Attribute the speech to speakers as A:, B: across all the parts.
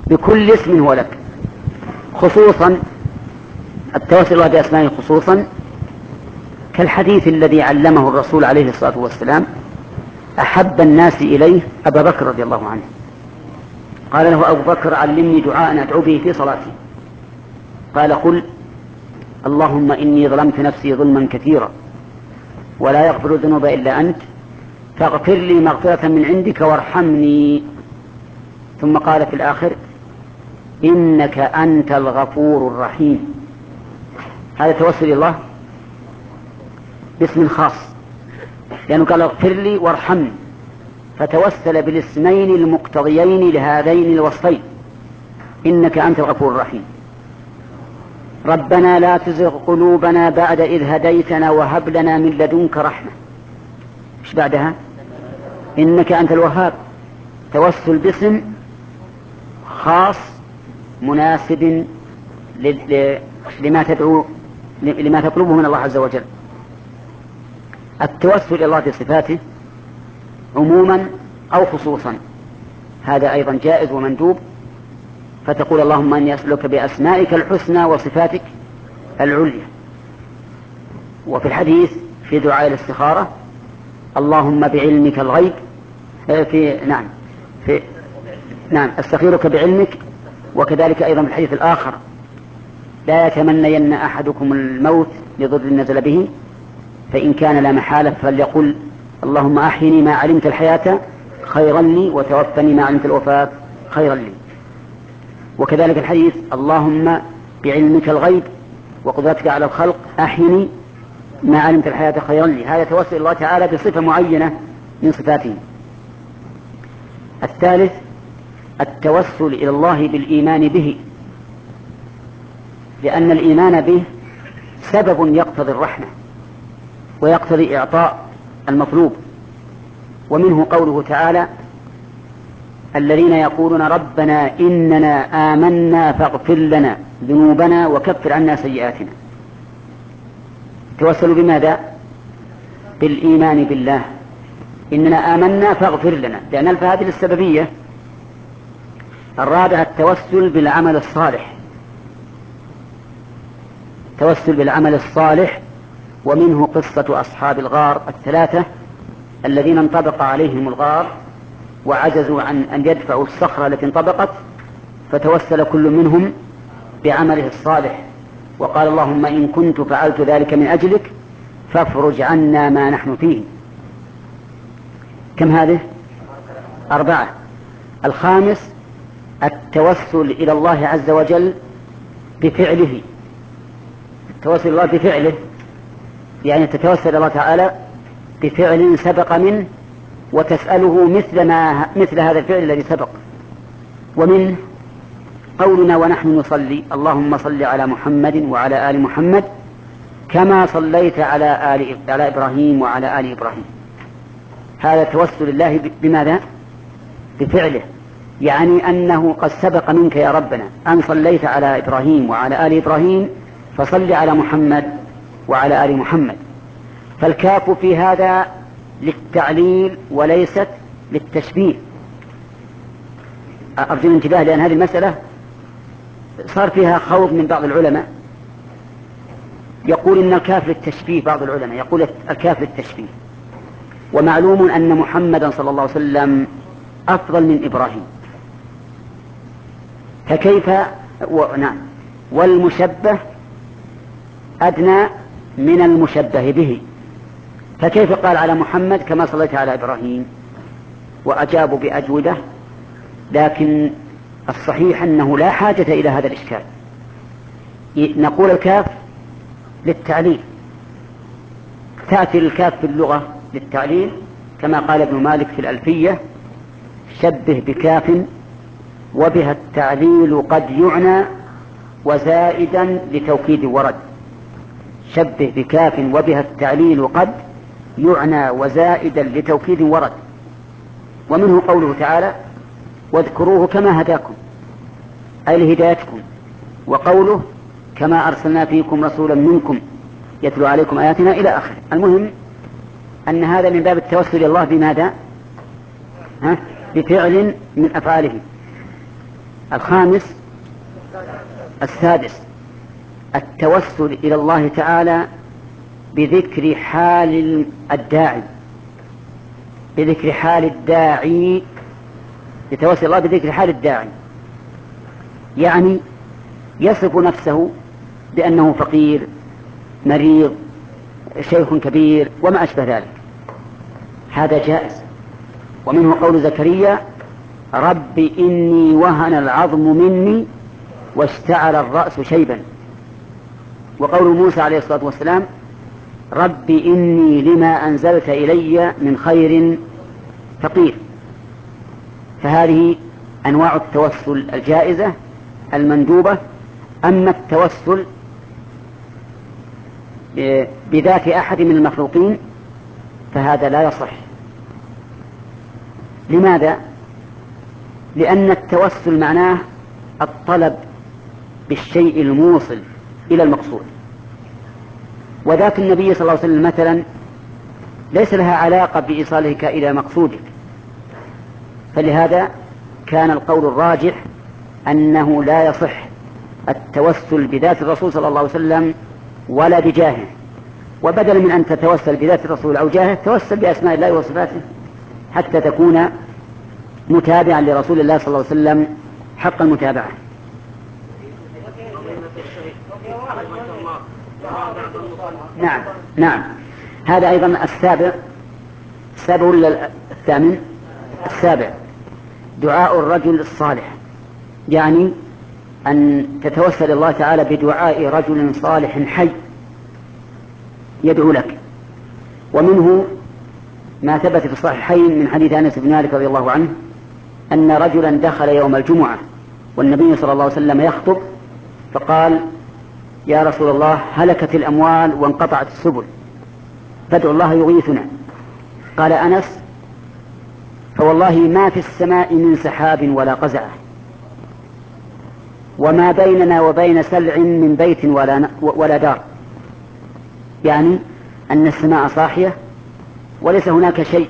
A: بكل اسم هو لك. خصوصا التوسل الله بأسمائه خصوصا كالحديث الذي علمه الرسول عليه الصلاة والسلام: أحب الناس إليه أبا بكر رضي الله عنه. قال له أبو بكر: علمني دعاء أدعو به في صلاتي. قال: قل اللهم إني ظلمت نفسي ظلما كثيرا ولا يغفر الذنوب إلا أنت فاغفر لي مغفرة من عندك وارحمني. ثم قال في الآخر: إنك أنت الغفور الرحيم. هذا توسل الله باسم خاص، لأنه قال: اغفر لي وارحمني، فتوسل بالاسمين المقتضيين لهذين الوصفين: إنك أنت الغفور الرحيم. ربنا لا تزغ قلوبنا بعد إذ هديتنا وهب لنا من لدنك رحمة. إيش بعدها؟ إنك أنت الوهاب. توسل باسم خاص مناسب لما تطلبه من الله عز وجل. التوسل إلى الله بصفاته عموما أو خصوصا هذا أيضا جائز ومندوب، فتقول: اللهم إني أسألك بأسمائك الحسنى وصفاتك العليا. وفي الحديث في دعاء الاستخارة: اللهم بعلمك الغيب أستخيرك بعلمك. وكذلك أيضا في الحديث الآخر: لا يتمنين أحدكم الموت لضر نزل به، فإن كان لا محالة فليقل: اللهم أحيني ما علمت الحياة خيرا لي وتوفني ما علمت الوفاة خيرا لي. وكذلك الحديث: اللهم بعلمك الغيب وقدرتك على الخلق أحيني ما علمت الحياة خيرا لي. هذا توسل الله تعالى بصفة معينة من صفاته. الثالث: التوسل إلى الله بالإيمان به، لأن الإيمان به سبب يقتضي الرحمة ويقتضي إعطاء المطلوب. ومنه قوله تعالى: الذين يقولون ربنا إننا آمنا فاغفر لنا ذنوبنا وكفر عنا سيئاتنا. توسلوا بماذا؟ بالإيمان بالله. إننا آمنا فاغفر لنا، لأن الفاء هذه للسببية. الرابع: التوسل بالعمل الصالح. توسل بالعمل الصالح، ومنه قصة أصحاب الغار الثلاثة الذين انطبق عليهم الغار وعجزوا عن أن يدفعوا الصخرة التي انطبقت، فتوسل كل منهم بعمله الصالح وقال: اللهم إن كنت فعلت ذلك من أجلك فافرج عنا ما نحن فيه. كم هذه؟ 4. الخامس: التوسل إلى الله عز وجل بفعله. التوسل إلى الله بفعله، يعني تتوسل إلى الله تعالى بفعل سبق منه وتسأله مثل هذا الفعل الذي سبق. ومنه قولنا ونحن نصلي: اللهم صل على محمد وعلى آل محمد كما صليت على إبراهيم وعلى آل إبراهيم. هذا توسل الله بماذا؟ بفعله، يعني أنه قد سبق منك يا ربنا أن صليت على إبراهيم وعلى آل إبراهيم، فصل على محمد وعلى آل محمد. فالكاف في هذا للتعليل وليست للتشبيه. أرجو الانتباه، لأن هذه المسألة صار فيها خوض من بعض العلماء، يقول إن الكاف للتشبيه. بعض العلماء يقول الكاف للتشبيه، ومعلوم أن محمدا صلى الله عليه وسلم أفضل من إبراهيم، فكيف والمشبه أدنى من المشبه به، فكيف قال على محمد كما صليت على إبراهيم؟ وأجابوا بأجوبة، لكن الصحيح أنه لا حاجة إلى هذا الإشكال. نقول الكاف للتعليل، تأتي الكاف في اللغة للتعليل كما قال ابن مالك في الألفية: شبه بكاف وبها التعليل قد يعنى وزائدا لتوكيد ورد. شبه بكاف وبها التعليل قد يعنى وزائدا لتوكيد ورد. ومنه قوله تعالى: واذكروه كما هداكم، أي لهدايتكم. وقوله: كما أرسلنا فيكم رسولا منكم يتلو عليكم آياتنا، إلى آخره. المهم أن هذا من باب التوسل إلى الله بماذا؟ بفعل من أفعاله. الخامس السادس التوسل إلى الله تعالى بذكر حال الداعي، بذكر حال الداعي، يتوسل الله بذكر حال الداعي، يعني يصف نفسه بأنه فقير مريض شيخ كبير وما أشبه ذلك، هذا جائز. ومنه قول زكريا رب إني وهن العظم مني واشتعل الرأس شيبا، وقول موسى عليه الصلاة والسلام رب إني لما أنزلت إلي من خير فقير. فهذه أنواع التوسل الجائزة المندوبة. أما التوسل بذات أحد من المخلوقين فهذا لا يصح. لماذا؟ لأن التوسل معناه الطلب بالشيء الموصل إلى المقصود، وذات النبي صلى الله عليه وسلم مثلا ليس لها علاقة بإيصالك إلى مقصودك، فلهذا كان القول الراجح أنه لا يصح التوسل بذات الرسول صلى الله عليه وسلم ولا بجاهه، وبدل من أن تتوسل بذات الرسول أو جاهه توسل بأسماء الله وصفاته حتى تكون متابعا لرسول الله صلى الله عليه وسلم حق المتابعة. نعم نعم. هذا أيضا السابع ولا الثامن؟ السابع دعاء الرجل الصالح، يعني أن تتوسل الله تعالى بدعاء رجل صالح حي يدعو لك. ومنه ما ثبت في الصحيحين من حديث أنس بن مالك رضي الله عنه أن رجلا دخل يوم الجمعة والنبي صلى الله عليه وسلم يخطب فقال يا رسول الله هلكت الأموال وانقطعت السبل فادعوا الله يغيثنا. قال أنس فوالله ما في السماء من سحاب ولا قزعة وما بيننا وبين سلع من بيت ولا دار، يعني أن السماء صاحية وليس هناك شيء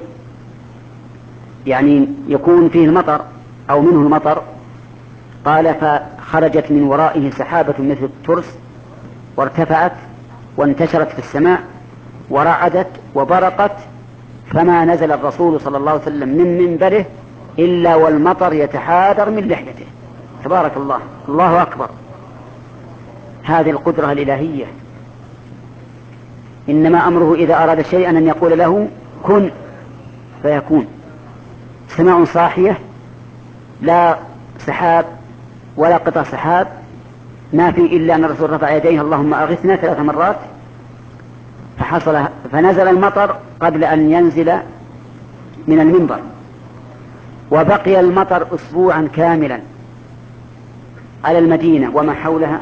A: يعني يكون فيه المطر أو منه المطر. قال فخرجت من ورائه سحابة مثل الترس وارتفعت وانتشرت في السماء ورعدت وبرقت، فما نزل الرسول صلى الله عليه وسلم من منبره إلا والمطر يتحادر من لحيته. تبارك الله، الله أكبر. هذه القدرة الإلهية. إنما أمره إذا أراد شيئا أن يقول له كن فيكون. سماء صاحية لا سحاب ولا قطع سحاب، ما في إلا أن الرسول رفع يديه اللهم أغثنا 3 مرات فنزل المطر قبل أن ينزل من المنبر، وبقي المطر أسبوعا كاملا على المدينة وما حولها.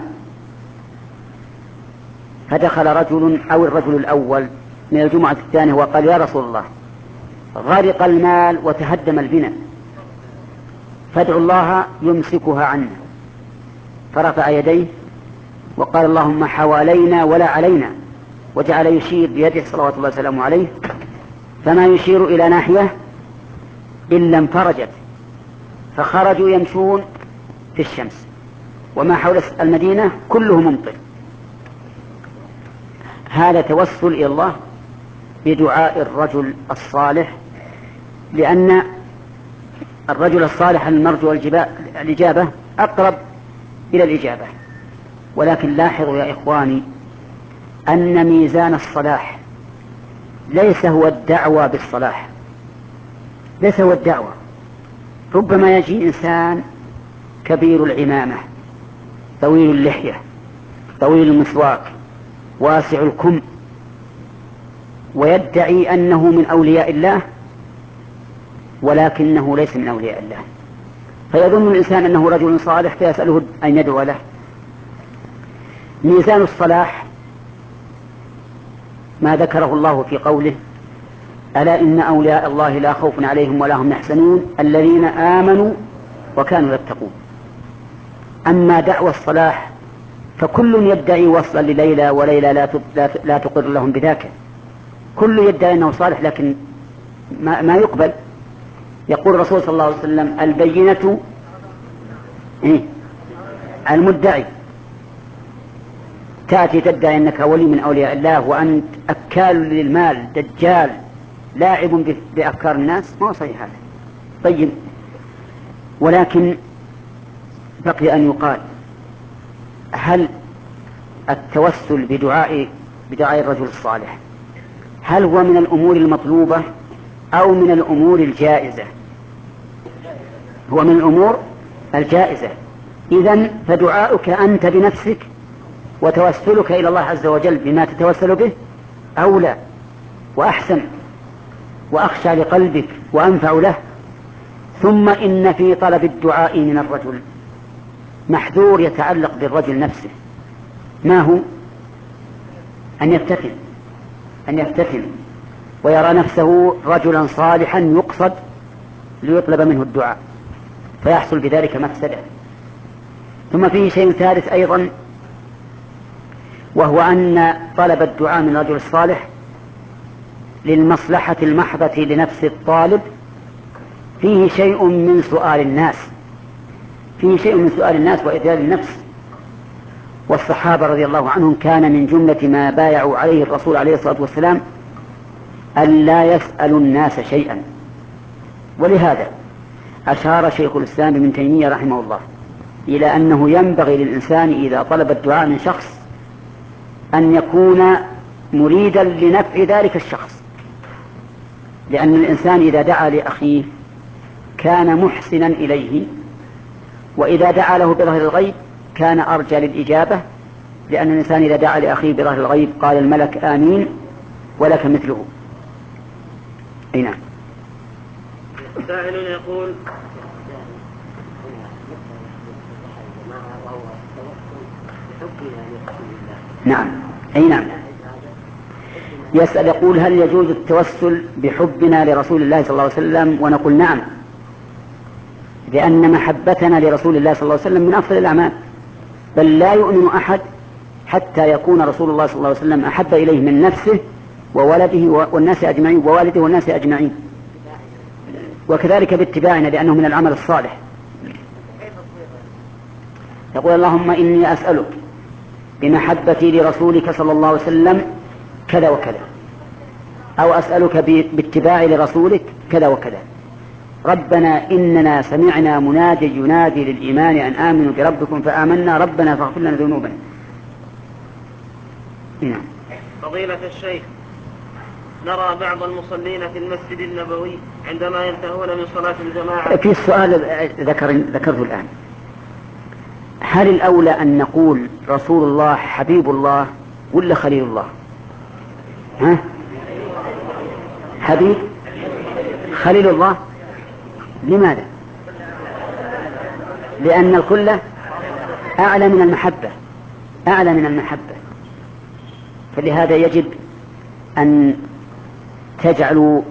A: فدخل رجل أو الرجل الأول من الجمعة الثانية وقال يا رسول الله غرق المال وتهدم البناء فادعوا الله يمسكها عنا. فرفع يديه وقال اللهم حوالينا ولا علينا، وجعل يشير بيده صلوات الله وسلامه عليه، فما يشير إلى ناحية إلا انفرجت، فخرجوا يمشون في الشمس وما حول المدينة كله ممطر. هذا توسل إلى الله بدعاء الرجل الصالح، لأن الرجل الصالح المرجو الإجابة أقرب إلى الإجابة. ولكن لاحظوا يا إخواني أن ميزان الصلاح ليس هو الدعوة بالصلاح، ليس هو الدعوة. ربما يجي إنسان كبير العمامة طويل اللحية طويل المسواك واسع الكم ويدعي أنه من أولياء الله ولكنه ليس من أولياء الله، فيظن الإنسان أنه رجل صالح فيسأله أن يدعو له. ميزان الصلاح ما ذكره الله في قوله ألا إن أولياء الله لا خوف عليهم ولا هم يحزنون الذين آمنوا وكانوا يتقون. أما دعوى الصلاح فكل يدعي وصلا لليلى وليلى لا تقر لهم بذاك، كل يدعي أنه صالح لكن ما يقبل. يقول الرسول صلى الله عليه وسلم البينة إيه؟ المدعي تأتي تدعي أنك ولي من أولياء الله وأنت أكال للمال دجال لاعب بأفكار الناس، ما هو صحيح هذا. طيب، ولكن بقي أن يقال هل التوسل بدعاء الرجل الصالح هل هو من الأمور المطلوبة أو من الأمور الجائزة؟ هو من الأمور الجائزة. إذن فدعاؤك أنت بنفسك وتوسلك إلى الله عز وجل بما تتوسل به أولى وأحسن وأخشى لقلبك وأنفع له. ثم إن في طلب الدعاء من الرجل محذور يتعلق بالرجل نفسه. ما هو؟ أن يفتتن ويرى نفسه رجلا صالحا يقصد ليطلب منه الدعاء فيحصل بذلك مفسدة. ثم فيه شيء ثالث أيضا، وهو أن طلب الدعاء من الرجل الصالح للمصلحة المحضة لنفس الطالب فيه شيء من سؤال الناس وإذلال النفس. والصحابة رضي الله عنهم كان من جملة ما بايعوا عليه الرسول عليه الصلاة والسلام أن لا يسألوا الناس شيئا. ولهذا أشار شيخ الإسلام ابن تيمية رحمه الله إلى أنه ينبغي للإنسان إذا طلب الدعاء من شخص أن يكون مريدا لنفع ذلك الشخص، لأن الإنسان إذا دعا لأخيه كان محسنا إليه، وإذا دعا له بظهر الغيب كان أرجى للإجابة، لأن الإنسان إذا دعا لأخيه بظهر الغيب قال الملك آمين ولك مثله. أي نعم.
B: سائل يقول:
A: نعم، أي نعم. يسأل يقول: هل يجوز التوسل بحبنا لرسول الله صلى الله عليه وسلم؟ ونقول نعم، لأن محبتنا لرسول الله صلى الله عليه وسلم من أفضل الأعمال، بل لا يؤمن أحد حتى يكون رسول الله صلى الله عليه وسلم أحب إليه من نفسه وولده والناس أجمعين، ووالده والناس أجمعين، وكذلك باتباعنا لأنه من العمل الصالح. يقول: اللهم إني أسألك بمحبتي لرسولك صلى الله عليه وسلم كذا وكذا، أو أسألك باتباعي لرسولك كذا وكذا. ربنا إننا سمعنا منادي ينادي للإيمان أن آمنوا بربكم فآمنا ربنا فاغفر لنا ذنوبنا.
B: فضيلة الشيخ، نرى بعض المصلين في المسجد النبوي عندما ينتهون من صلاة الجماعة.
A: في السؤال ذكرته الآن، هل الأولى أن نقول رسول الله حبيب الله ولا خليل الله؟ حبيب خليل الله. لماذا؟ لأن الكل أعلى من المحبة، فلهذا يجب أن تجعلوا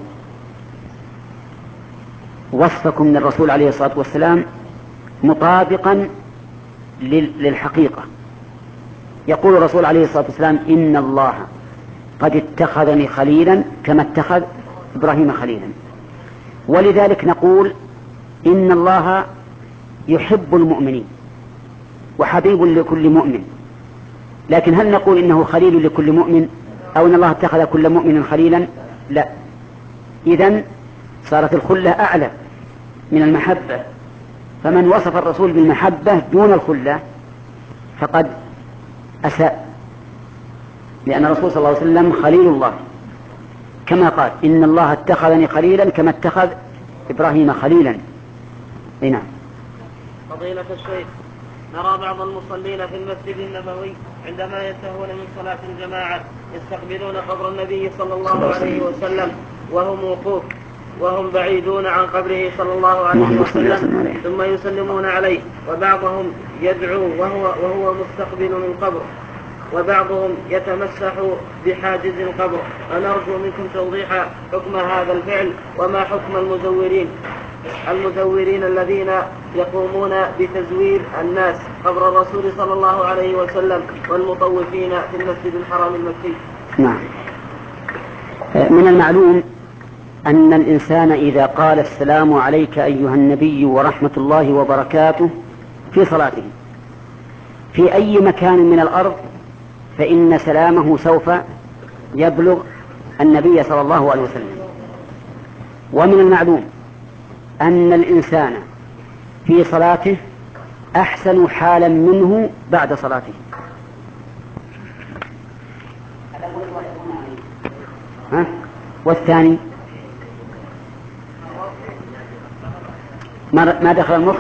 A: وصفكم من الرسول عليه الصلاة والسلام مطابقا للحقيقة. يقول الرسول عليه الصلاة والسلام: إن الله قد اتخذني خليلا كما اتخذ إبراهيم خليلا. ولذلك نقول إن الله يحب المؤمنين وحبيب لكل مؤمن، لكن هل نقول إنه خليل لكل مؤمن أو إن الله اتخذ كل مؤمن خليلا؟ لا. إذن صارت الخلة أعلى من المحبة، فمن وصف الرسول بالمحبة دون الخلة فقد أساء، لأن الرسول صلى الله عليه وسلم خليل الله كما قال: إن الله اتخذني خليلا كما اتخذ إبراهيم خليلا. نعم.
B: فضيلة الشيخ، نرى بعض المصلين في المسجد النبوي عندما ينتهون من صلاة الجماعة يستقبلون قبر النبي صلى الله عليه وسلم وهم وقوف، وهم بعيدون عن قبره صلى الله عليه وسلم، ثم يسلمون عليه، وبعضهم يدعو وهو مستقبل من قبر، وبعضهم يتمسح بحاجز القبر. فنرجو منكم توضيح حكم هذا الفعل، وما حكم المزورين الذين يقومون بتزوير الناس قبر الرسول صلى الله عليه وسلم والمطوفين في المسجد الحرام المكي.
A: نعم. من المعلوم أن الإنسان إذا قال السلام عليك أيها النبي ورحمة الله وبركاته في صلاته في أي مكان من الأرض فإن سلامه سوف يبلغ النبي صلى الله عليه وسلم. ومن المعلوم أن الإنسان في صلاته أحسن حالا منه بعد صلاته. والثاني ما دخل المخ.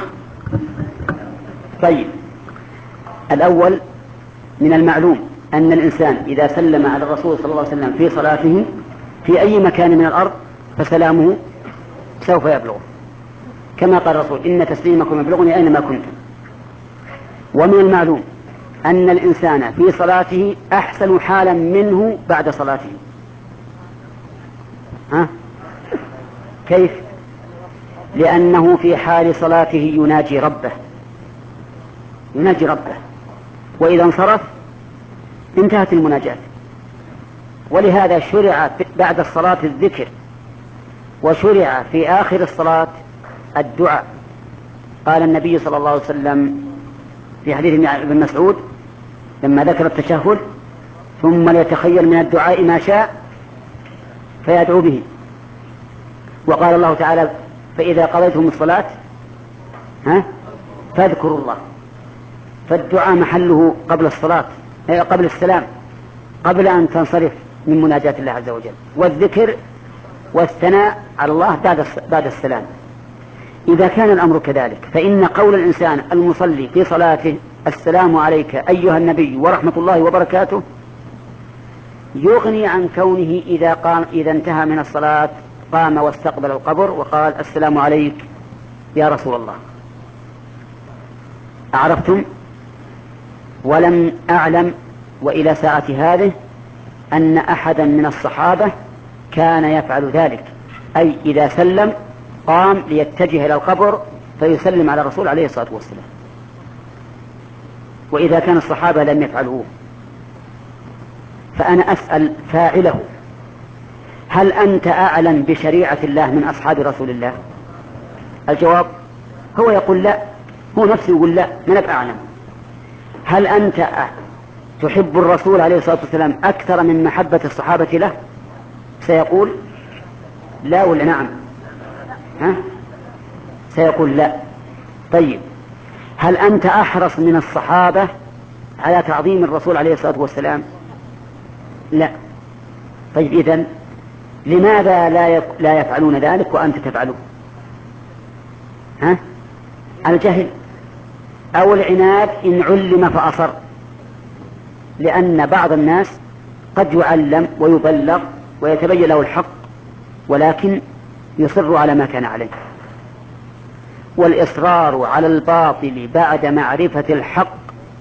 A: طيب، الأول من المعلوم أن الإنسان إذا سلم على الرسول صلى الله عليه وسلم في صلاته في أي مكان من الأرض فسلامه سوف يبلغ، كما قال الرسول: إن تسليمكم يبلغني أينما كنتم. ومن المعلوم أن الإنسان في صلاته أحسن حالا منه بعد صلاته. كيف؟ لأنه في حال صلاته يناجي ربه، وإذا انصرف انتهت المناجاة. ولهذا شرع بعد الصلاة الذكر، وشرع في آخر الصلاة الدعاء. قال النبي صلى الله عليه وسلم في حديث ابن مسعود لما ذكر التشهد: ثم ليتخيل من الدعاء ما شاء فيدعو به. وقال الله تعالى: فإذا قضيتم الصلاة فاذكروا الله. فالدعاء محله قبل الصلاة، قبل السلام، قبل أن تنصرف من مناجاة الله عز وجل، والذكر والثناء على الله بعد السلام. إذا كان الأمر كذلك فإن قول الإنسان المصلي في صلاته: السلام عليك أيها النبي ورحمة الله وبركاته، يغني عن كونه إذا انتهى من الصلاة قام واستقبل القبر وقال: السلام عليك يا رسول الله. أعرفتم؟ ولم أعلم وإلى ساعة هذه أن أحدا من الصحابة كان يفعل ذلك، أي إذا سلم قام ليتجه إلى القبر فيسلم على الرسول عليه الصلاة والسلام. وإذا كان الصحابة لم يفعلوه فأنا أسأل فاعله: هل أنت أعلم بشريعة الله من أصحاب رسول الله؟ الجواب هو يقول لا، هو نفسه يقول لا، من أعلم. هل أنت تحب الرسول عليه الصلاة والسلام أكثر من محبة الصحابة له؟ سيقول لا ولا نعم؟ سيقول لا. طيب، هل أنت أحرص من الصحابة على تعظيم الرسول عليه الصلاة والسلام؟ لا. طيب، إذن لماذا لا يفعلون ذلك وأنت تفعله؟ الجهل أو العناد إن علم فأصر، لأن بعض الناس قد يعلم ويبلغ ويتبين له الحق ولكن يصر على ما كان عليه. والإصرار على الباطل بعد معرفة الحق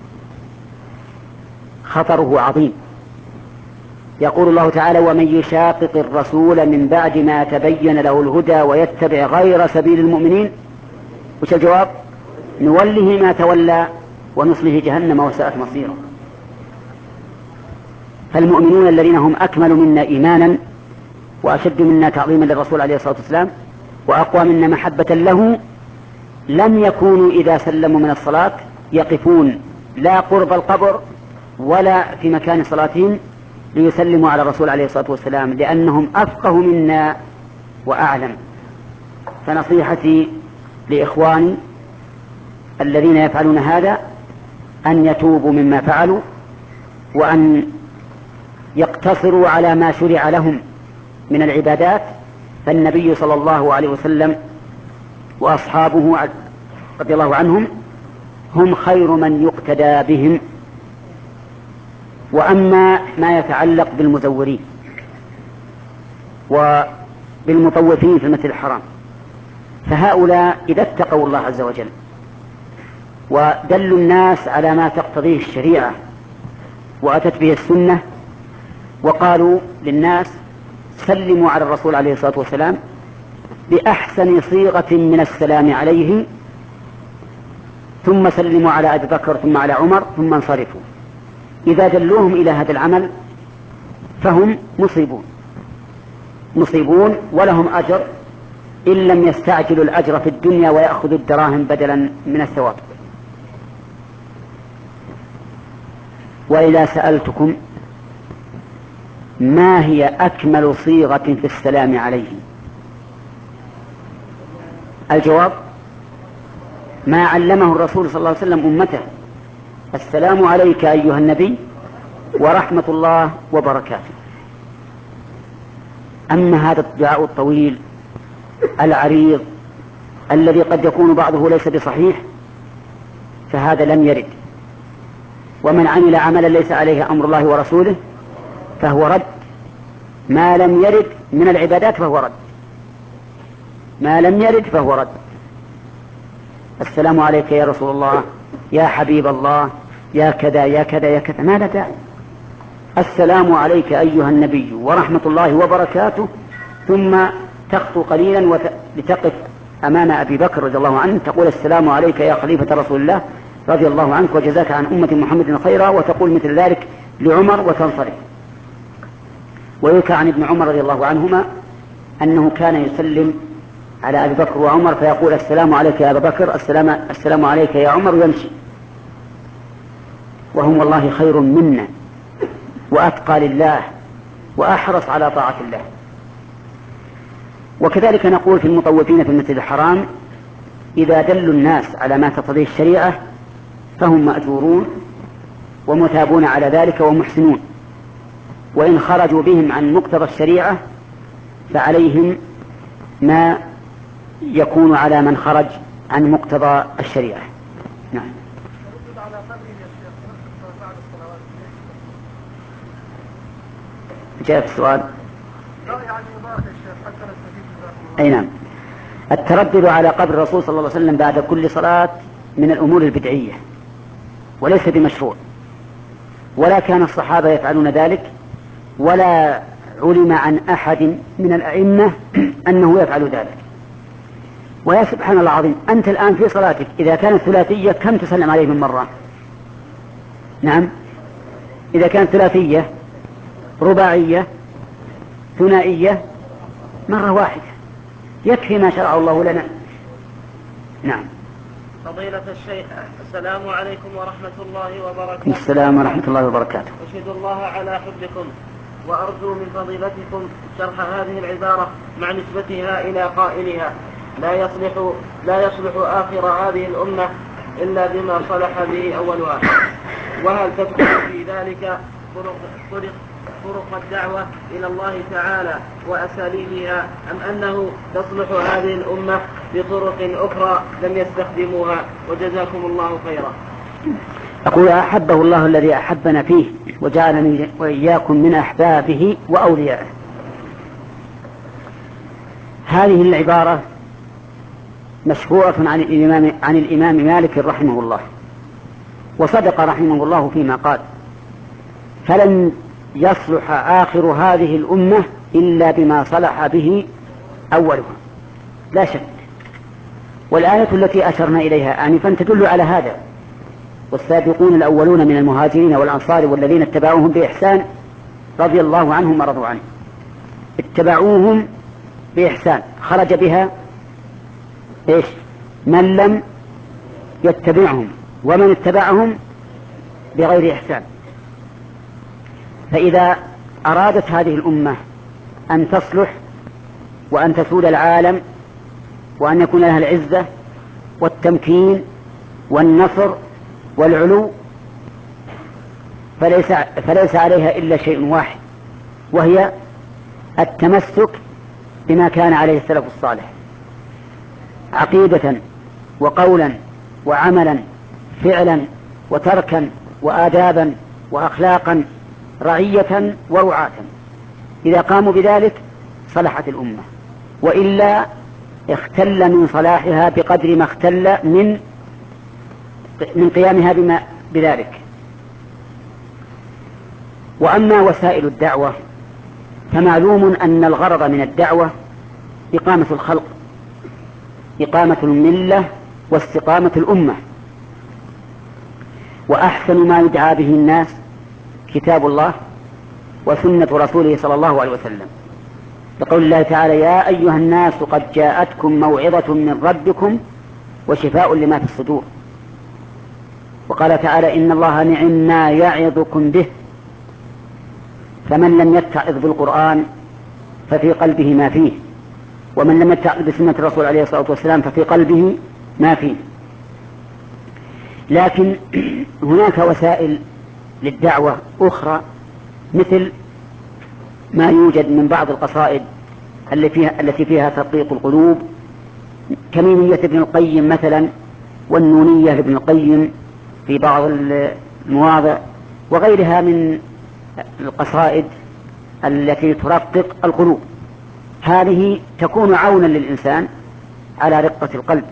A: خطره عظيم. يقول الله تعالى: ومن يشاقق الرسول من بعد ما تبين له الهدى ويتبع غير سبيل المؤمنين، وش الجواب؟ نوله ما تولى ونصله جهنم وساءت مصيره. فالمؤمنون الذين هم أكمل منا إيمانا وأشد منا تعظيما للرسول عليه الصلاة والسلام وأقوى منا محبة له لم يكونوا إذا سلموا من الصلاة يقفون لا قرب القبر ولا في مكان صلاتهم ليسلموا على الرسول عليه الصلاة والسلام، لأنهم أفقه منا وأعلم. فنصيحتي لإخواني الذين يفعلون هذا أن يتوبوا مما فعلوا وأن يقتصروا على ما شرع لهم من العبادات. فالنبي صلى الله عليه وسلم وأصحابه رضي الله عنهم هم خير من يقتدى بهم. وأما ما يتعلق بالمزورين وبالمطوفين في المسجد الحرام فهؤلاء إذا اتقوا الله عز وجل ودلوا الناس على ما تقتضيه الشريعة وأتت به السنة وقالوا للناس: سلموا على الرسول عليه الصلاة والسلام بأحسن صيغة من السلام عليه، ثم سلموا على أبي بكر ثم على عمر ثم انصرفوا. إذا دلوهم إلى هذا العمل فهم مصيبون ولهم أجر إن لم يستعجلوا الأجر في الدنيا ويأخذوا الدراهم بدلا من الثواب. وإذا سألتكم ما هي أكمل صيغة في السلام عليه؟ الجواب ما علمه الرسول صلى الله عليه وسلم أمته: السلام عليك أيها النبي ورحمة الله وبركاته. أما هذا الدعاء الطويل العريض الذي قد يكون بعضه ليس بصحيح فهذا لم يرد، ومن عمل عملا ليس عليه أمر الله ورسوله فهو رد. ما لم يرد من العبادات فهو رد، ما لم يرد فهو رد. السلام عليك يا رسول الله، يا حبيب الله، يا كذا يا كذا يا كذا، ما لا داعي. السلام عليك أيها النبي ورحمة الله وبركاته، ثم تخطو قليلا لتقف أمام أبي بكر رضي الله عنه تقول: السلام عليك يا خليفة رسول الله رضي الله عنك وجزاك عن أمة محمد خيرا، وتقول مثل ذلك لعمر وتنصرف. ويذكر عن ابن عمر رضي الله عنهما أنه كان يسلم على أبي بكر وعمر فيقول: السلام عليك يا أبا بكر، السلام عليك يا عمر، ويمشي. وهم والله خير منا وأتقى لله وأحرص على طاعة الله. وكذلك نقول في المطوفين في المسجد الحرام: إذا دلوا الناس على ما تقتضيه الشريعة فهم مأجورون ومثابون على ذلك ومحسنون، وإن خرجوا بهم عن مقتضى الشريعة فعليهم ما يكون على من خرج عن مقتضى الشريعة. نعم. جاء في السؤال. أي نعم. التردد على قبر الرسول صلى الله عليه وسلم بعد كل صلاة من الأمور البدعية وليس بمشروع، ولا كان الصحابة يفعلون ذلك، ولا علم عن أحد من الأئمة أنه يفعل ذلك. ويا سبحان الله العظيم، أنت الآن في صلاتك إذا كانت ثلاثية كم تسلم عليه من مرة؟ نعم، إذا كانت ثلاثية، رباعية، ثنائية، مرة واحدة يكفي ما شرع الله لنا. نعم.
B: فضيلة الشيخ، السلام عليكم ورحمة الله وبركاته.
A: السلام ورحمة الله وبركاته.
B: أشهد الله على حبكم وأرجو من فضيلتكم شرح هذه العبارة مع نسبتها إلى قائلها: لا يصلح آخر هذه الأمة إلا بما صلح به أولها. وهل تذكر في ذلك طرق الدعوة إلى الله تعالى وأساليبها، أم أنه تصلح هذه الأمة بطرق أخرى لم يستخدموها؟ وجزاكم الله خيرا.
A: أقول: أحبه الله الذي أحبنا فيه وجعلني وإياكم من أحبابه وأوليائه. هذه العبارة مشهورة عن الإمام مالك رحمه الله، وصدق رحمه الله فيما قال: فلن يصلح آخر هذه الأمة إلا بما صلح به أولها، لا شك. والآية التي أشرنا إليها آنفا تدل على هذا: والسابقون الأولون من المهاجرين والأنصار والذين اتبعوهم بإحسان رضي الله عنهم ورضوا عنه. اتبعوهم بإحسان خرج بها إيش؟ من لم يتبعهم ومن اتبعهم بغير إحسان. فإذا أرادت هذه الأمة أن تصلح وأن تسود العالم وأن يكون لها العزة والتمكين والنصر والعلو فليس عليها إلا شيء واحد، وهي التمسك بما كان عليه السلف الصالح عقيدة وقولا وعملا، فعلا وتركا وآدابا وأخلاقا، رعية ورعاة. إذا قاموا بذلك صلحت الأمة، وإلا اختل من صلاحها بقدر ما اختل من قيامها بذلك. وأما وسائل الدعوة فمعلوم أن الغرض من الدعوة إقامة الخلق، إقامة الملة واستقامة الأمة. وأحسن ما يدعى به الناس كتاب الله وسنة رسوله صلى الله عليه وسلم، لقول الله تعالى: يا أيها الناس قد جاءتكم موعظة من ربكم وشفاء لما في الصدور. وقال تعالى إن الله نعم ما يعظكم به، فمن لم يتعظ بالقرآن ففي قلبه ما فيه، ومن لم يتعظ بسنة الرسول عليه الصلاة والسلام ففي قلبه ما فيه. لكن هناك وسائل للدعوة أخرى، مثل ما يوجد من بعض القصائد التي فيها ترقيق القلوب، كميمية ابن القيم مثلا، والنونية لابن القيم في بعض المواضع، وغيرها من القصائد التي ترقق القلوب. هذه تكون عونا للإنسان على رقة القلب،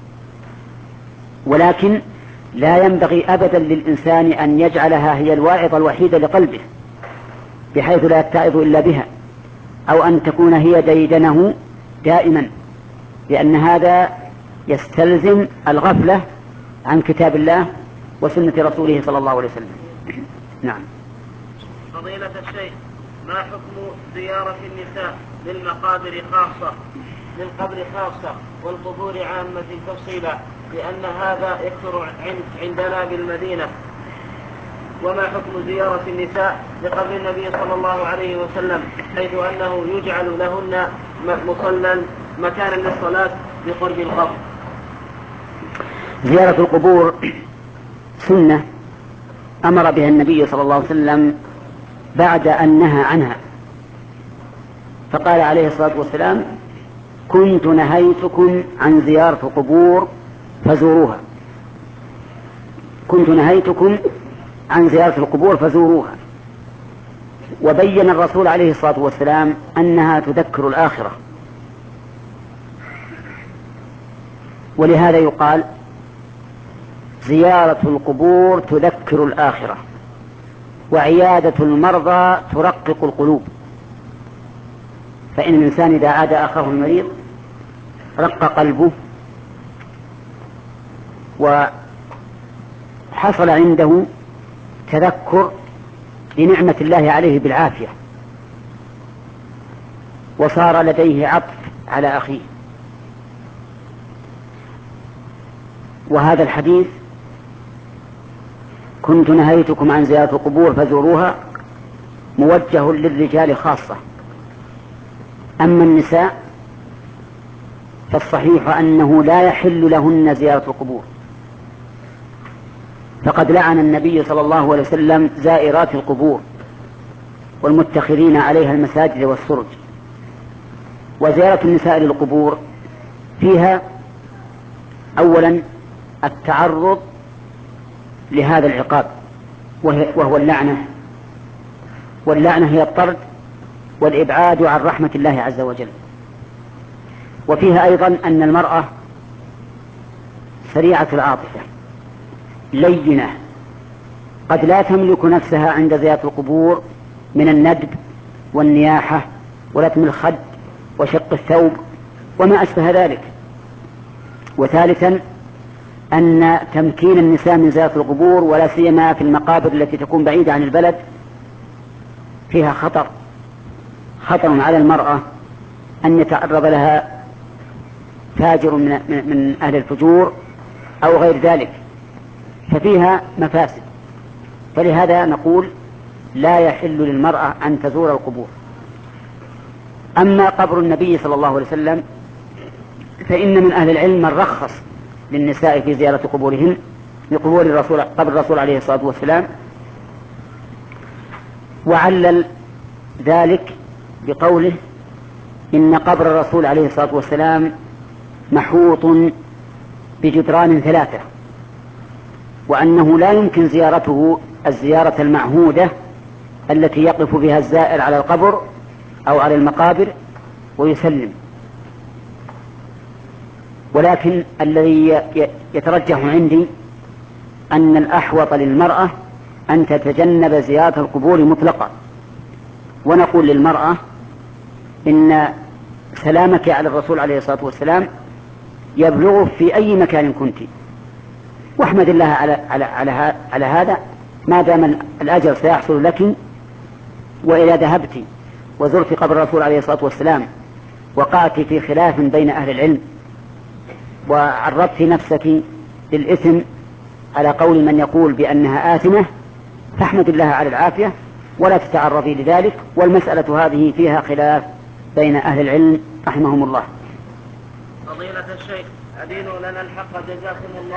A: ولكن لا ينبغي أبدا للإنسان أن يجعلها هي الواعظة الوحيدة لقلبه بحيث لا يتعظ إلا بها، أو أن تكون هي ديدنه دائما، لأن هذا يستلزم الغفلة عن كتاب الله وسنة رسوله صلى الله عليه وسلم. نعم.
B: فضيلة الشيخ، ما حكم زيارة النساء للمقابر خاصة والقبور عامة تفصيلا، لأن هذا يكثر عندنا بالمدينة؟ وما حكم زيارة النساء لقبر النبي صلى الله عليه وسلم، حيث أنه يجعل لهن مصلى مكانا للصلاة بقرب القبر؟
A: زيارة القبور سنة أمر بها النبي صلى الله عليه وسلم بعد أن نهى عنها، فقال عليه الصلاة والسلام: كنت نهيتكم عن زيارة القبور فزوروها. كنت نهيتكم عن زيارة القبور فزوروها. وبين الرسول عليه الصلاة والسلام أنها تذكر الآخرة، ولهذا يقال زيارة القبور تذكر الآخرة، وعيادة المرضى ترقق القلوب. فإن الإنسان إذا عاد أخاه المريض رق قلبه، وحصل عنده تذكر لنعمة الله عليه بالعافية، وصار لديه عطف على أخيه. وهذا الحديث كنت نهيتكم عن زيارة القبور فزوروها موجه للرجال خاصة. أما النساء فالصحيح أنه لا يحل لهن زيارة القبور، فقد لعن النبي صلى الله عليه وسلم زائرات القبور والمتخذين عليها المساجد والسرج. وزيارة النساء للقبور فيها أولا التعرض لهذا العقاب وهو اللعنة، واللعنة هي الطرد والإبعاد عن رحمة الله عز وجل. وفيها أيضا أن المرأة سريعة العاطفة لينة، قد لا تملك نفسها عند زيارة القبور من الندب والنياحة ولتم الخد وشق الثوب وما أشبه ذلك. وثالثا أن تمكين النساء من زيارة القبور ولا سيما في المقابر التي تكون بعيدة عن البلد فيها خطر على المرأة أن يتعرض لها فاجر من أهل الفجور أو غير ذلك، ففيها مفاسد. فلهذا نقول لا يحل للمرأة أن تزور القبور. أما قبر النبي صلى الله عليه وسلم فإن من أهل العلم من رخص للنساء في زيارة قبورهن لقبور قبر الرسول عليه الصلاة والسلام، وعلل ذلك بقوله إن قبر الرسول عليه الصلاة والسلام محوط بجدران 3، وأنه لا يمكن زيارته الزيارة المعهودة التي يقف بها الزائر على القبر أو على المقابر ويسلم. ولكن الذي يترجح عندي أن الأحوط للمرأة أن تتجنب زيارة القبور مطلقا، ونقول للمرأة إن سلامك على الرسول عليه الصلاة والسلام يبلغ في أي مكان كنت، واحمد الله على هذا ما دام الأجر سيحصل لك. وإذا ذهبت وزرت قبر الرسول عليه الصلاة والسلام وقعت في خلاف بين أهل العلم وعرضت نفسك للإثم على قول من يقول بأنها آثمة فاحمد الله على العافية ولا تتعرضي لذلك. والمسألة هذه فيها خلاف بين أهل العلم رحمهم الله.
B: فضيلة الشيخ أدينوا لنا الحق جزاكم الله.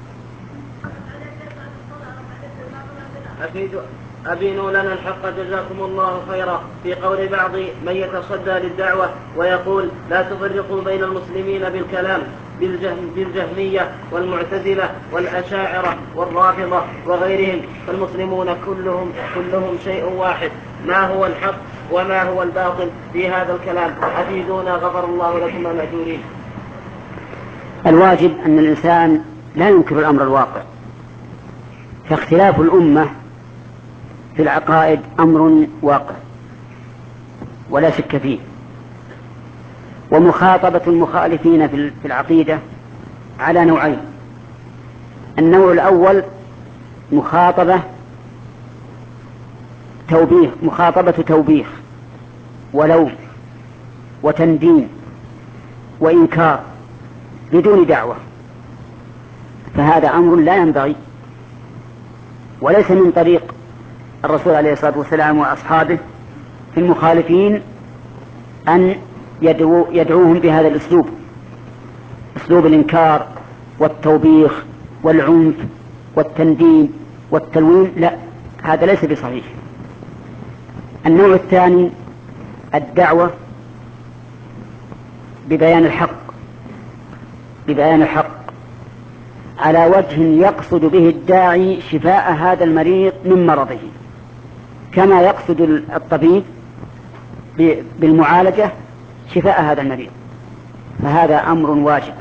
B: أبينوا لنا الحق جزاكم الله خيرا في قول بعض من يتصدى للدعوة ويقول لا تفرقوا بين المسلمين بالكلام بالجهمية والمعتزلة والأشاعرة والرافضة وغيرهم، فالمسلمون كلهم شيء واحد. ما هو الحق وما هو الباطل في هذا الكلام؟ أفيدونا غفر الله لكم مأجورين.
A: الواجب أن الإنسان لا ينكر الأمر الواقع، فاختلاف الأمة في العقائد أمر واقع ولا شك فيه، ومخاطبة المخالفين في العقيدة على نوعين. النوع الأول مخاطبة توبيخ ولوم وتنديم وإنكار بدون دعوة، فهذا أمر لا ينبغي وليس من طريق الرسول عليه الصلاة والسلام وأصحابه في المخالفين أن يدعوهم بهذا الأسلوب، أسلوب الإنكار والتوبيخ والعنف والتنديم والتلوين، لا، هذا ليس بصحيح. النوع الثاني الدعوة ببيان الحق على وجه يقصد به الداعي شفاء هذا المريض من مرضه، كما يقصد الطبيب بالمعالجة شفاء هذا المريض، فهذا أمر واجب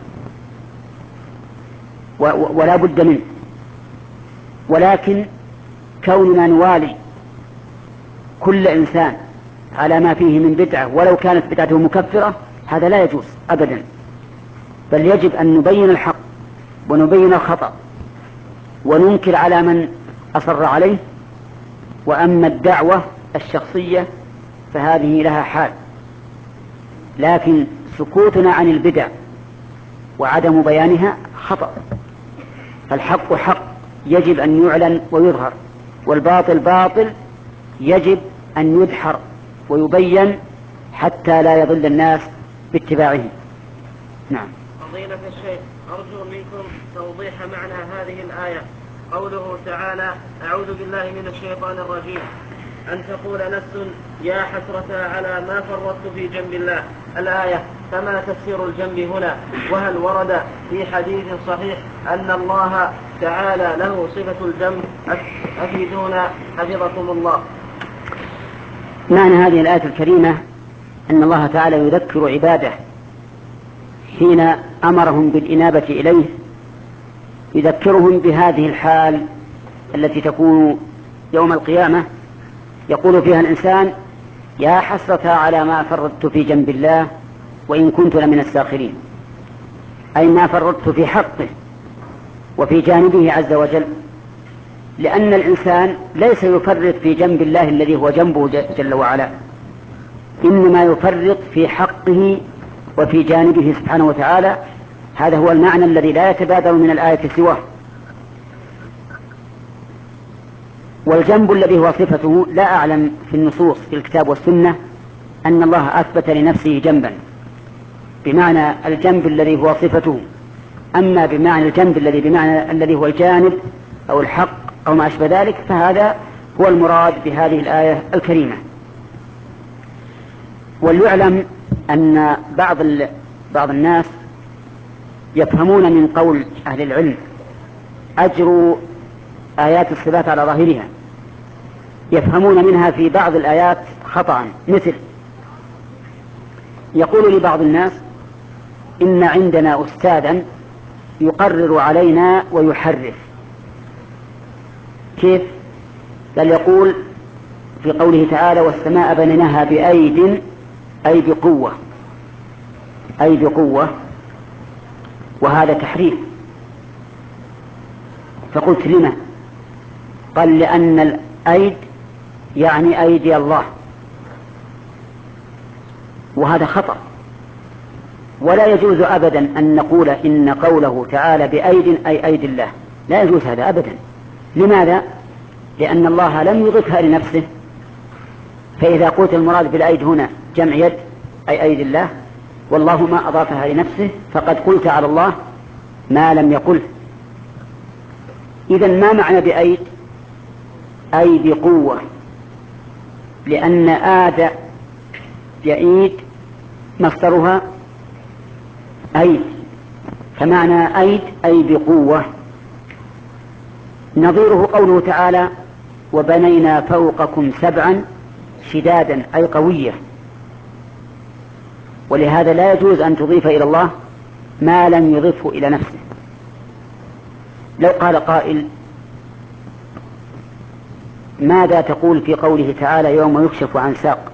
A: ولا بد منه. ولكن كوننا نوالي كل إنسان على ما فيه من بدعة ولو كانت بدعته مكفرة هذا لا يجوز أبدا، بل يجب أن نبين الحق ونبين الخطأ وننكر على من أصر عليه. وأما الدعوة الشخصية فهذه لها حال، لكن سكوتنا عن البدع وعدم بيانها خطأ. فالحق حق يجب أن يعلن ويظهر، والباطل باطل يجب أن يدحر ويبين حتى لا يضل الناس باتباعه. نعم.
B: فضيلة الشيخ أرجو منكم توضيح معنى هذه الآية، قوله تعالى أعوذ بالله من الشيطان الرجيم، أن تقول نفس يا حسرة على ما فرطت في جنب الله. الآية، فما تفسير الجنب هنا؟ وهل ورد في حديث صحيح أن الله تعالى له صفة الجنب؟ أفيدونا حفظكم الله.
A: معنى هذه الآية الكريمة أن الله تعالى يذكر عباده حين أمرهم بالإنابة إليه، يذكرهم بهذه الحال التي تكون يوم القيامة يقول فيها الإنسان يا حسرة على ما فرطت في جنب الله وإن كنت لمن الساخرين، أي ما فرطت في حقه وفي جانبه عز وجل، لأن الإنسان ليس يفرط في جنب الله الذي هو جنبه جل وعلا، إنما يفرط في حقه وفي جانبه سبحانه وتعالى. هذا هو المعنى الذي لا يتبادر من الآية سواه. والجنب الذي هو صفته لا أعلم في النصوص في الكتاب والسنة أن الله أثبت لنفسه جنبا بمعنى الجنب الذي هو صفته، أما بمعنى الجنب الذي هو الجانب أو الحق أو ما أشبه ذلك فهذا هو المراد بهذه الآية الكريمة. وليعلم أن بعض الناس يفهمون من قول أهل العلم أجر آيات الصفات على ظاهرها، يفهمون منها في بعض الآيات خطأ، مثل يقول لبعض الناس إن عندنا أستاذا يقرر علينا ويحرف. كيف؟ بل يقول في قوله تعالى والسماء بنيناها بأيد أي بقوة، وهذا تحريف. فقلت لما؟ قال لأن الأيد يعني أيدي الله، وهذا خطأ، ولا يجوز أبدا أن نقول إن قوله تعالى بأيد أي أيدي الله، لا يجوز هذا أبدا. لماذا؟ لأن الله لم يضفها لنفسه، فإذا قلت المراد بالأيد هنا جمع يد أي أيد الله، والله ما أضافها لنفسه، فقد قلت على الله ما لم يقله. إذن ما معنى بأيد؟ أي بقوة، لأن آد يأيد مصدرها أيد، فمعنى أيد أي بقوة. نظيره قوله تعالى وبنينا فوقكم سبعا شدادا أي قوية. ولهذا لا يجوز أن تضيف إلى الله ما لم يضفه إلى نفسه. لو قال قائل ماذا تقول في قوله تعالى يوم يكشف عن ساق؟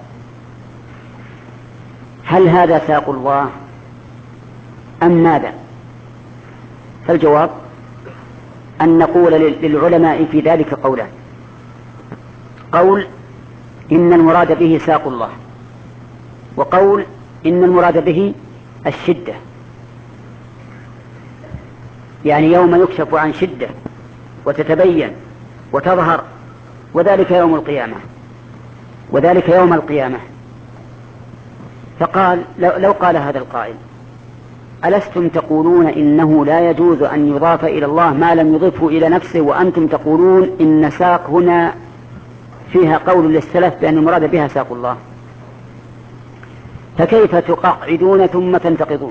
A: هل هذا ساق الله أم ماذا؟ فالجواب أن نقول للعلماء في ذلك قولان: قول إن المراد به ساق الله، وقول إن المراد به الشدة، يعني يوم يكشف عن شدة وتتبين وتظهر، وذلك يوم القيامة، وذلك يوم القيامة. فقال لو قال هذا القائل ألستم تقولون إنه لا يجوز أن يضاف إلى الله ما لم يضفه إلى نفسه، وأنتم تقولون إن ساق هنا فيها قول للسلف بأن المراد بها ساق الله، فكيف تقعدون ثم تنتقضون؟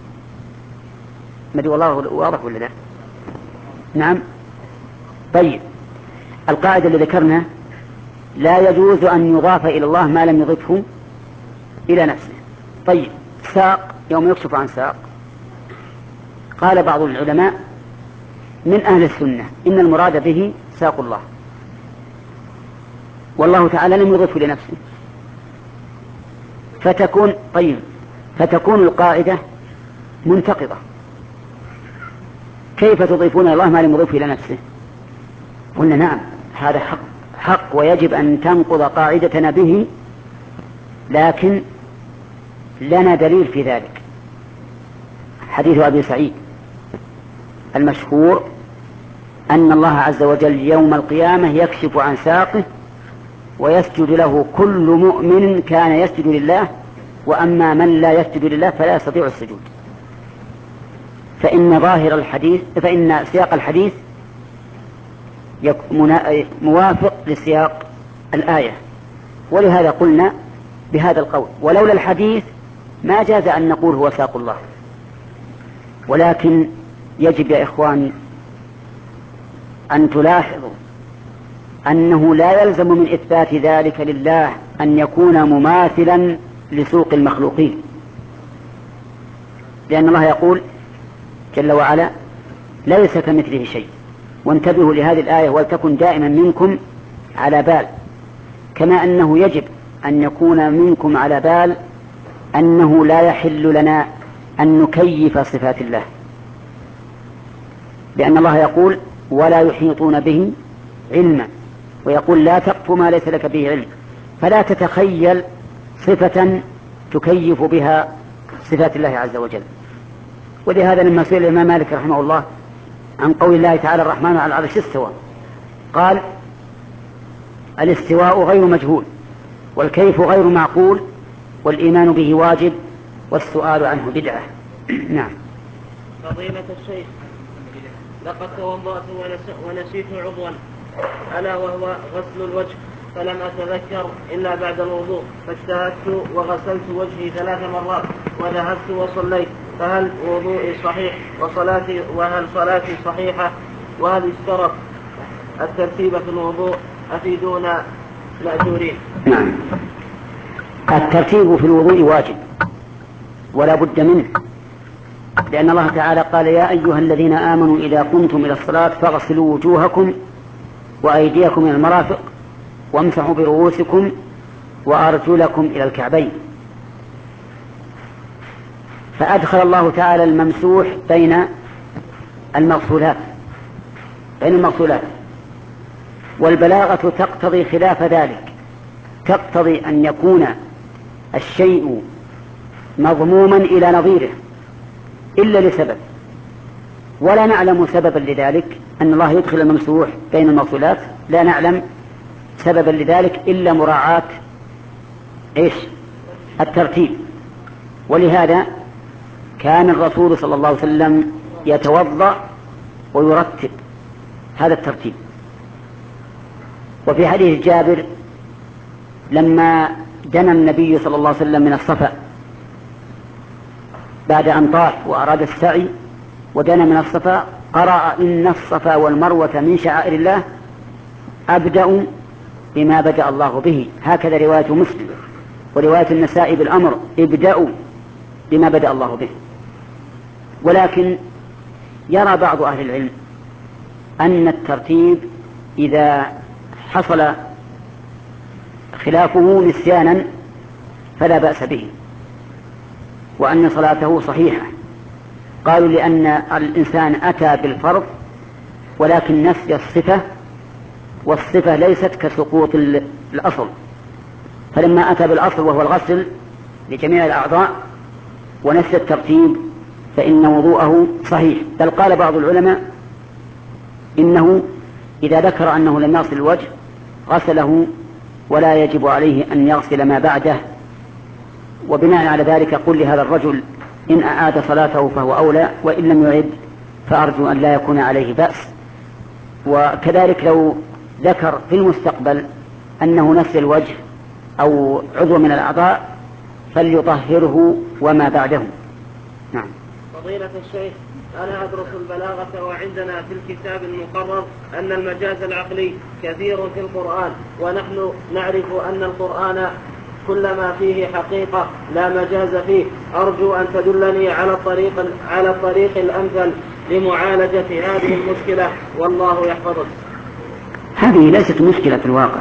A: مدي والله واضح ولا لا؟ نعم. طيب، القاعدة اللي ذكرنا لا يجوز أن يضاف إلى الله ما لم يضفه إلى نفسه. طيب، ساق يوم يكشف عن ساق، قال بعض العلماء من أهل السنة إن المراد به ساق الله، والله تعالى لم يضفه لنفسه، فتكون القاعدة منتقضة. كيف تضيفون الله ما لم يضفه إلى نفسه؟ قلنا نعم، هذا حق ويجب أن تنقض قاعدتنا به، لكن لنا دليل في ذلك. حديث أبي سعيد المشهور أن الله عز وجل يوم القيامة يكشف عن ساقه ويسجد له كل مؤمن كان يسجد لله، وأما من لا يسجد لله فلا يستطيع السجود. فإن سياق الحديث موافق لسياق الآية، ولهذا قلنا بهذا القول. ولولا الحديث ما جاز أن نقول هو ساق الله. ولكن يجب يا إخواني أن تلاحظوا أنه لا يلزم من إثبات ذلك لله أن يكون مماثلا لسوق المخلوقين، لأن الله يقول جل وعلا ليس كمثله شيء. وانتبهوا لهذه الآية ولتكن دائما منكم على بال، كما أنه يجب أن يكون منكم على بال أنه لا يحل لنا أن نكيف صفات الله، لأن الله يقول ولا يحيطون به علما، ويقول لا تقف ما ليس لك به علم، فلا تتخيل صفة تكيف بها صفات الله عز وجل. ولهذا لما سئل الإمام مالك رحمه الله عن قول الله تعالى الرحمن على العرش استوى، قال الاستواء غير مجهول، والكيف غير معقول، والإيمان به واجب، والسؤال عنه بدعة. نعم.
B: فضيلة الشيخ، لقد توضأت ونسيت عضوا ألا وهو غسل الوجه، فلم أتذكر إلا بعد الوضوء، فاجتهدت وغسلت وجهي 3 مرات وذهبت وصليت، فهل وضوئي صحيح وهل صلاتي صحيحة؟ وهل اشترط الترتيب في الوضوء؟ أفيدونا مأجورين.
A: نعم، الترتيب في الوضوء واجب ولا بد منه، لأن الله تعالى قال يا أيها الذين آمنوا إذا قمتم إلى الصلاة فاغسلوا وجوهكم وأيديكم إلى المرافق وامسحوا برؤوسكم وأرجلكم إلى الكعبين. فأدخل الله تعالى الممسوح بين المغسولات، والبلاغة تقتضي خلاف ذلك، تقتضي أن يكون الشيء مضموما إلى نظيره إلا لسبب، ولا نعلم سببا لذلك أن الله يدخل الممسوح بين الموصولات، لا نعلم سببا لذلك إلا مراعاة الترتيب. ولهذا كان الرسول صلى الله عليه وسلم يتوضأ ويرتب هذا الترتيب. وفي حديث جابر لما دنا النبي صلى الله عليه وسلم من الصفا بعد أن طاف وأراد السعي ودنا من الصفا قرأ إن الصفا والمروة من شعائر الله أبدأ بما بدأ الله به، هكذا رواية مسلم. ورواية النسائي بالأمر ابدأوا بما بدأ الله به. ولكن يرى بعض أهل العلم أن الترتيب إذا حصل خلافه نسيانا فلا بأس به، وأن صلاته صحيحة. قالوا لأن الإنسان أتى بالفرض ولكن نسي الصفة، والصفة ليست كسقوط الأصل، فلما أتى بالأصل وهو الغسل لجميع الأعضاء ونسي الترتيب فإن وضوءه صحيح. بل قال بعض العلماء إنه إذا ذكر أنه لم يغسل الوجه غسله ولا يجب عليه أن يغسل ما بعده. وبناء على ذلك قل لهذا الرجل إن أعاد صلاته فهو أولى، وإن لم يعد فأرجو أن لا يكون عليه بأس. وكذلك لو ذكر في المستقبل أنه نسي الوجه أو عضو من الأعضاء فليطهره وما بعده. نعم.
B: فضيلة الشيخ، أنا أدرس البلاغة وعندنا في الكتاب المقرر أن المجاز العقلي كثير في القرآن، ونحن نعرف أن القرآن كل ما فيه حقيقة لا مجاز فيه. أرجو أن تدلني على الطريق الأمثل لمعالجة هذه المشكلة، والله يحفظك.
A: هذه ليست مشكلة في الواقع،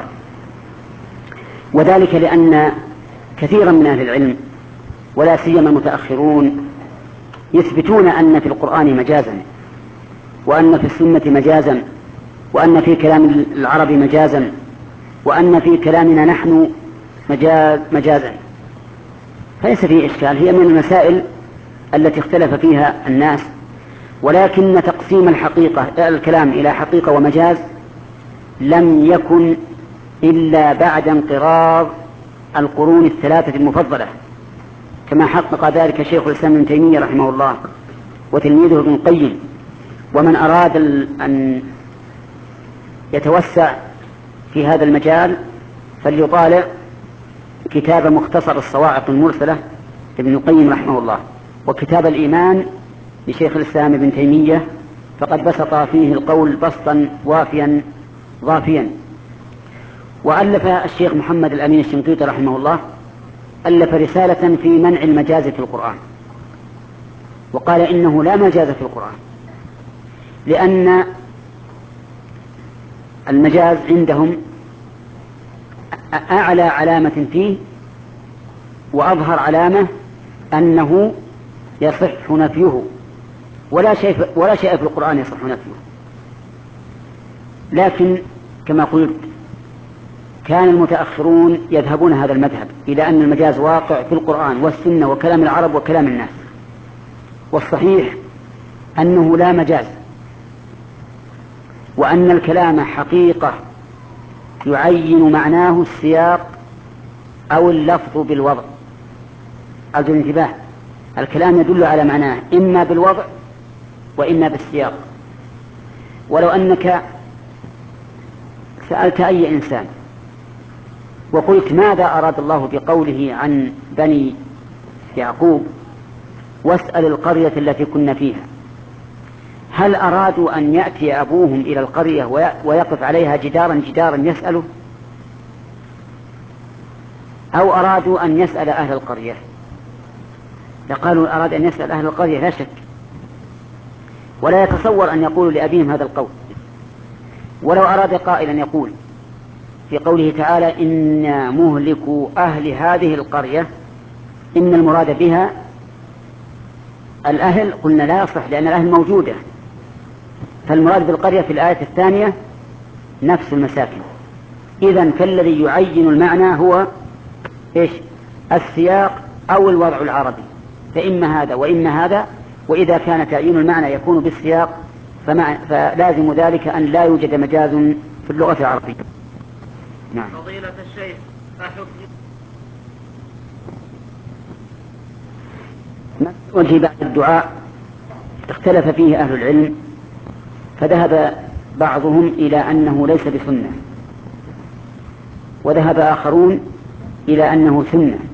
A: وذلك لأن كثيرا من أهل العلم ولا سيما المتأخرون يثبتون أن في القرآن مجازا، وأن في السنة مجازا، وأن في كلام العرب مجازا، وأن في كلامنا نحن مجازا. فليس فيه إشكال، هي من المسائل التي اختلف فيها الناس. ولكن تقسيم الكلام إلى حقيقة ومجاز لم يكن إلا بعد انقراض القرون الثلاثة المفضلة، كما حقق ذلك شيخ الإسلام ابن تيمية رحمه الله وتلميذه ابن القيم. ومن أراد أن يتوسع في هذا المجال فليطالع كتاب مختصر الصواعق المرسلة ابن القيم رحمه الله، وكتاب الإيمان لشيخ الإسلام ابن تيمية، فقد بسط فيه القول بسطا وافيا ضافيا. وألف الشيخ محمد الأمين الشنقيطي رحمه الله ألف رسالة في منع المجاز في القرآن، وقال إنه لا مجاز في القرآن، لأن المجاز عندهم أعلى علامة فيه وأظهر علامة أنه يصح نفيه، ولا شيء في القرآن يصح نفيه. لكن كما قلت كان المتأخرون يذهبون هذا المذهب إلى أن المجاز واقع في القرآن والسنة وكلام العرب وكلام الناس، والصحيح أنه لا مجاز، وأن الكلام حقيقة يعين معناه السياق أو اللفظ بالوضع. أرجو الانتباه، الكلام يدل على معناه إما بالوضع وإما بالسياق. ولو أنك سألت أي إنسان وقلت ماذا أراد الله بقوله عن بني يعقوب واسأل القرية التي كنا فيها، هل أرادوا أن يأتي أبوهم إلى القرية ويقف عليها جدارا يسأله، أو أرادوا أن يسأل أهل القرية؟ لقالوا أراد أن يسأل أهل القرية لا شك، ولا يتصور أن يقولوا لأبيهم هذا القول. ولو أراد قائلا يقول في قوله تعالى إنا مهلكوا أهل هذه القرية إن المراد بها الأهل، قلنا لا يصح لأن الأهل موجودة، فالمراد بالقرية في الآية الثانية نفس المساكن. إذن فالذي يعين المعنى هو السياق أو الوضع العربي، فإما هذا وإما هذا وإذا كان تعيين المعنى يكون بالسياق فلازم ذلك أن لا يوجد مجاز في اللغة العربية.
B: نعم. فضيلة الشيخ،
A: وجه بعد الدعاء اختلف فيه أهل العلم، فذهب بعضهم إلى أنه ليس بسنة، وذهب آخرون إلى أنه سنة،